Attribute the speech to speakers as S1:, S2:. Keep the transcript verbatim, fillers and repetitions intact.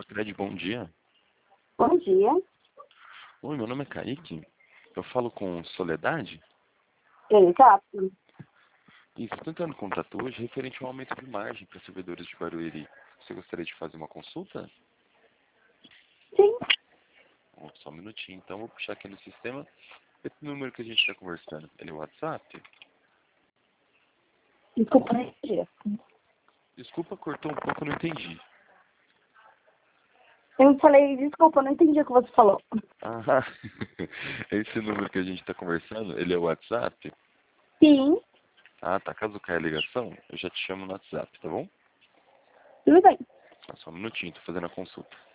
S1: Fred, bom dia.
S2: Bom dia.
S1: Oi, meu nome é Kaique. Eu falo com Soledade.
S2: Exato.
S1: E estou tentando contato hoje referente ao aumento de margem para servidores de Barueri. Você gostaria de fazer uma consulta?
S2: Sim.
S1: Oh, só um minutinho, então vou puxar aqui no sistema. Esse número que a gente está conversando, ele é o WhatsApp?
S2: Desculpa, não entendi.
S1: Desculpa, cortou um pouco, eu não entendi.
S2: Eu falei, desculpa, não entendi o que você falou.
S1: Ah, esse número que a gente está conversando, ele é o WhatsApp?
S2: Sim.
S1: Ah, tá. Caso caia a ligação, eu já te chamo no WhatsApp, tá bom?
S2: Tudo bem.
S1: Só um minutinho, tô fazendo a consulta.